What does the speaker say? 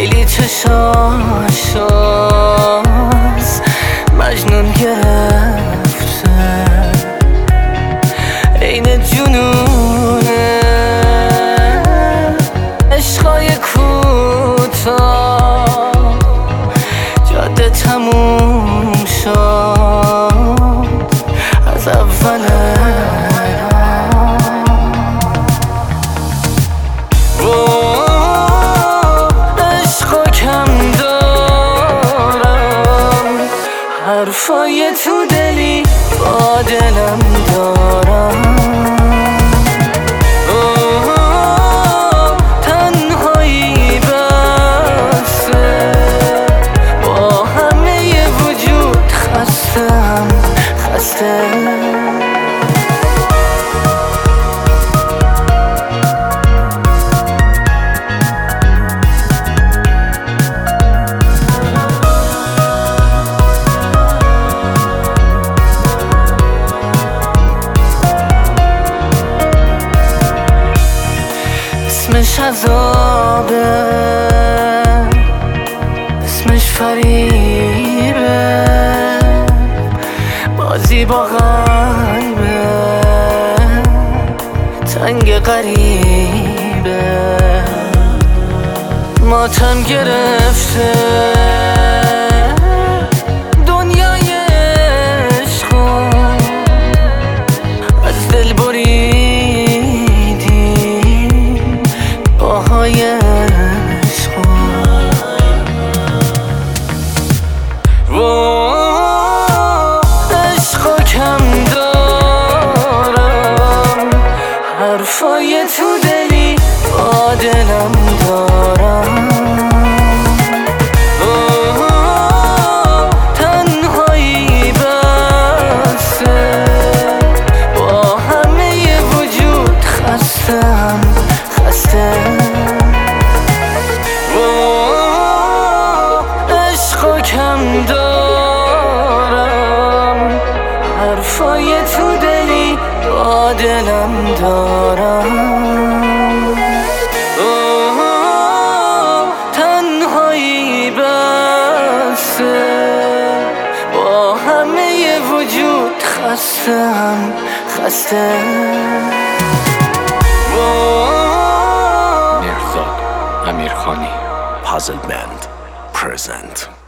خیلی چشاشاز مجنون گرفته، عین جنونه عشقای کوتاه. جاده تموم شد از اوله، عشقا کم دارم، حرفای تو دلی با دلم دارم. تنهایی بسه، با همه وجود خستم، خسته. اسمش عذابه، اسمش فریبه، بازی با قلبه تنگ غریبه. ماتم گرفته دنیای عشقو، از دل بریدیم باهای عشقو. عشقا کم دارم، حرفای تو دلی با دلم دارم. تنهایی بسه، با همه وجود خستم، خسته. عشقا کم دارم، حرفای تو دلی با دلم دارم. تنهایی بسه، با همه وجود خستم، خسته. مهرزاد امیرخانی، پازل بند پرزنت.